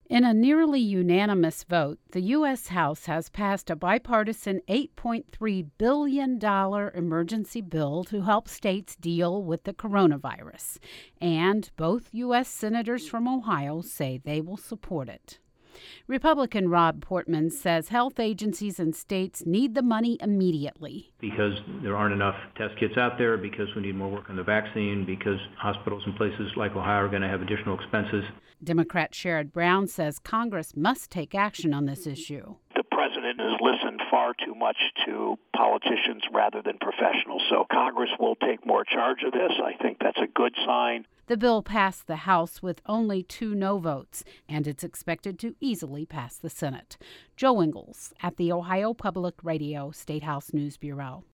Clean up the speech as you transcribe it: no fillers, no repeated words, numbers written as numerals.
In a nearly unanimous vote, the U.S. House has passed a bipartisan $8.3 billion emergency bill to help states deal with the coronavirus. And both U.S. senators from Ohio say they will support it. Republican Rob Portman says health agencies and states need the money immediately. Because there aren't enough test kits out there, because we need more work on the vaccine, because hospitals in places like Ohio are going to have additional expenses. Democrat Sherrod Brown says Congress must take action on this issue. The president has listened far too much to politicians rather than professionals, so Congress will take more charge of this. I think that's a good sign. The bill passed the House with only 2 no votes, and it's expected to easily pass the Senate. Joe Ingles at the Ohio Public Radio State House News Bureau.